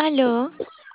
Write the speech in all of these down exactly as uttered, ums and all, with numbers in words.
Aló,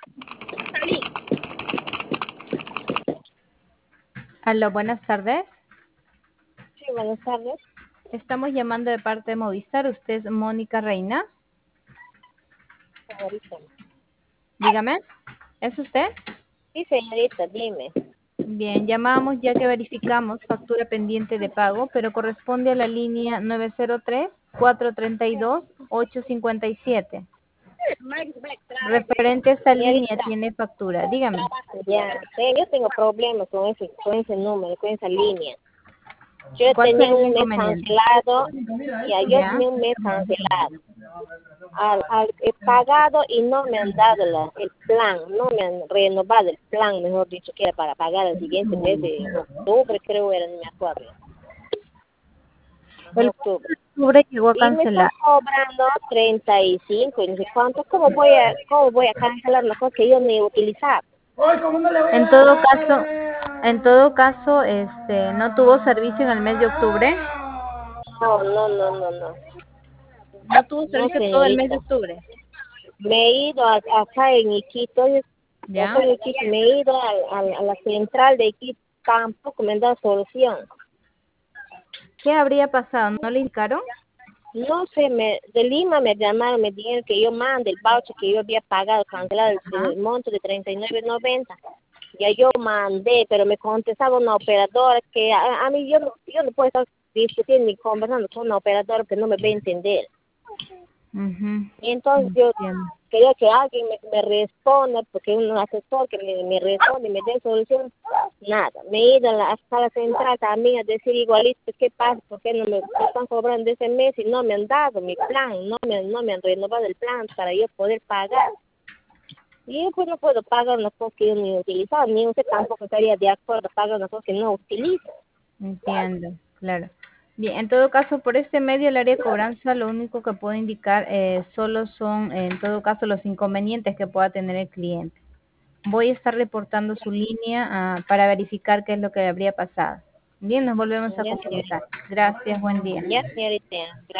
Aló, buenas tardes. Sí, buenas tardes. Estamos llamando de parte de Movistar. ¿Usted es Mónica Reina? Señorita. Dígame, ¿es usted? Sí, señorita, dime. Bien, llamamos ya que verificamos factura pendiente de pago, pero corresponde a la línea nueve cero tres, cuatro tres dos, ocho cinco siete. Referente a esta línea Señorita, tiene factura. Dígame, ya, sí, yo tengo problemas con ese, con ese número, con esa línea. Yo ¿cuál tenía sería el un mes inconveniente? cancelado, ya, yo ¿Ya? tenía un mes cancelado. Al, al- he pagado y no me han dado la, el plan, no me han renovado el plan, mejor dicho, que era para pagar el siguiente mes de octubre, creo era, no me acuerdo. Ajá, El octubre. octubre llegó a Y me están cancelar. cobrando treinta y cinco y no sé cuánto. ¿Cómo voy a, cómo voy a cancelar una cosa que yo ni he utilizado? En todo caso, en todo caso, este, ¿no tuvo servicio en el mes de octubre? No, no, no, no, no. No tuvo No, servicio todo el mes de señorita. octubre. Me he ido a- acá en Iquito, yo yo ¿Ya? estoy en Iquito, me he ido al- al- a, la central de Iquito, tampoco me han dado solución. ¿Qué habría pasado? ¿No le indicaron? No sé, me, de Lima me llamaron, me dijeron que yo mande el voucher que yo había pagado, cancelado el, Ajá. el monto de treinta y nueve noventa. Ya yo mandé, pero me contestaba una operadora que a, a mí yo no, yo no puedo estar discutiendo ni conversando con una operadora que no me va a entender. Mhm. Y entonces yo Entiendo. quería que alguien me, me responda, porque un asesor que me, me responde y me dé solución. Nada, me he ido a la, hasta la central también a decir igualito, ¿qué pasa? ¿Por qué no me, me están cobrando ese mes y no me han dado mi plan? No me, no me han renovado el plan para yo poder pagar. Y yo pues no puedo pagar una cosa que yo ni he utilizado, ni usted tampoco estaría de acuerdo a pagar una cosa que no utilizo. Entiendo, claro. Bien, en todo caso, por este medio, el área de cobranza, lo único que puedo indicar eh, solo son, en todo caso, los inconvenientes que pueda tener el cliente. Voy a estar reportando su línea ah, para verificar qué es lo que habría pasado. Bien, nos volvemos a Ya, señorita. comunicar. Gracias, buen día. Ya, señorita.